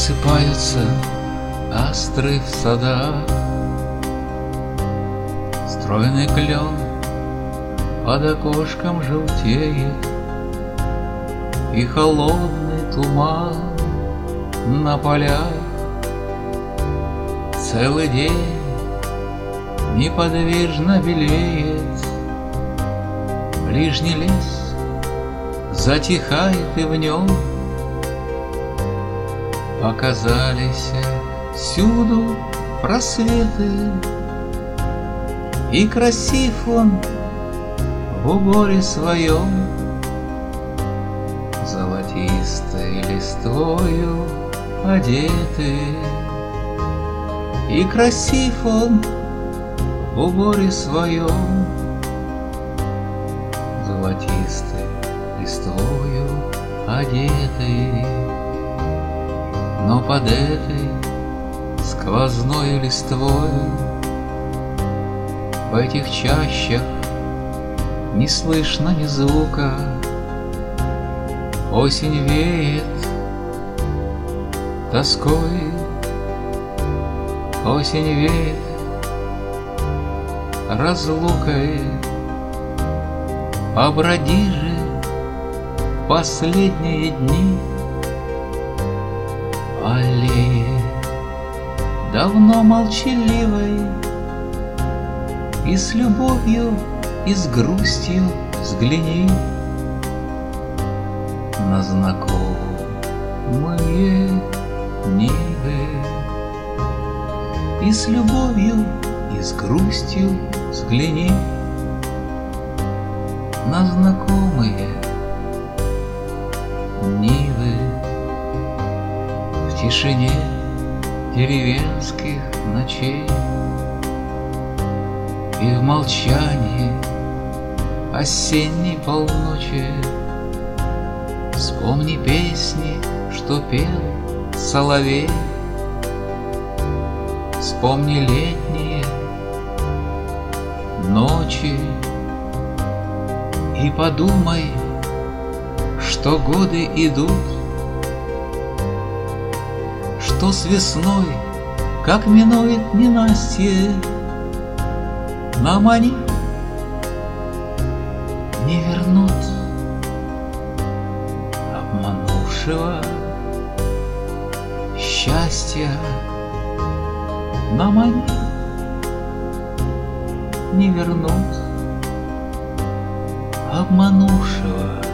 Просыпаются астры в садах, стройный клен под окошком желтеет, и холодный туман на полях. Целый день неподвижно белеет ближний лес, затихает, и в нем показались всюду просветы, и красив он в уборе своем, золотистой листвою одетый. И красив он в уборе своем, золотистой листвою одетый. Но под этой сквозной листвой в этих чащах не слышно ни звука. Осень веет тоской, осень веет разлукой. Поброди же последние дни аллеи давно молчаливой, и с любовью, и с грустью взгляни на знакомые нивы. И с любовью, и с грустью взгляни на знакомые нивы. В тишине деревенских ночей и в молчании осенней полночи вспомни песни, что пел соловей. Вспомни летние ночи и подумай, что годы идут, что с весной, как минует ненастье, нам они не вернут обманувшего счастья. Нам они не вернут обманувшего